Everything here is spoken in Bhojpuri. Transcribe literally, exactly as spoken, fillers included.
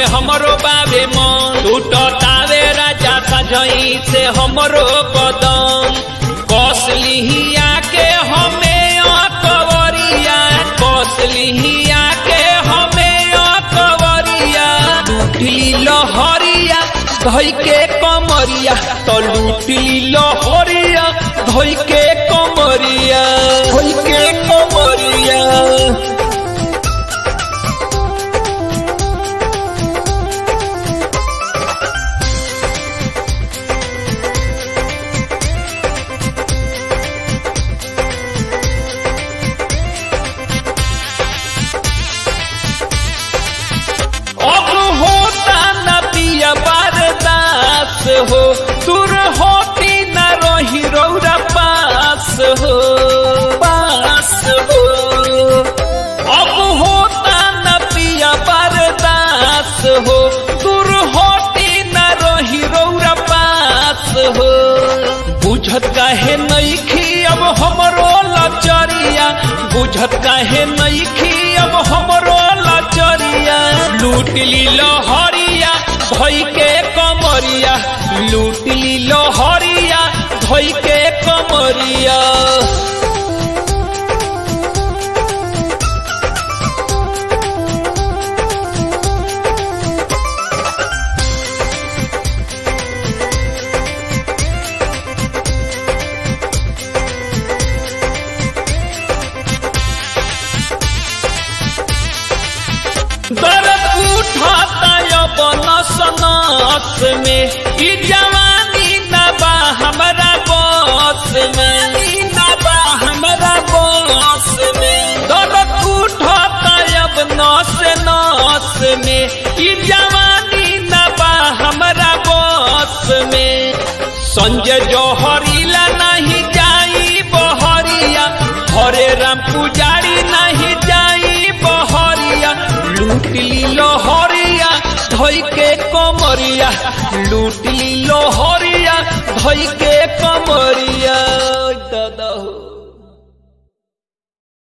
हमरो बाबे मन टूटतावे राजा सजई से हमरो बदन कौशलिया के हमें कवरिया कौशलिया के हमें कवरिया लूटली लहरिया धोई के कमरिया तो लूटली लहरिया धोई के कमरिया धोई के कमरिया हो दूर होती न रही रौरा पास हो पास हो अब होता न पिया बरदास हो दूर होती न रही रौरा पास हो बुझत काहे नइखी अब हमरो लचरिया बुझत काहे नइखी अब हमरो लचरिया लूटली लहरिया धोई के कमरिया लूटली लहरिया धोई के कमरिया दर्द उठाता अब नस नस में ई जवानी न बा हमरा बस में न बा हमरा बस में दर्द उठाता अब नस नस में ई जवानी न बा हमरा बस में संजय जौहरीला नहीं जाई बहरिया हरे राम पुजारी नहीं जाई बहरिया लूटली लहरिया धोई के कमरिया लूटली लहरिया धोई के कमरिया दादा हो।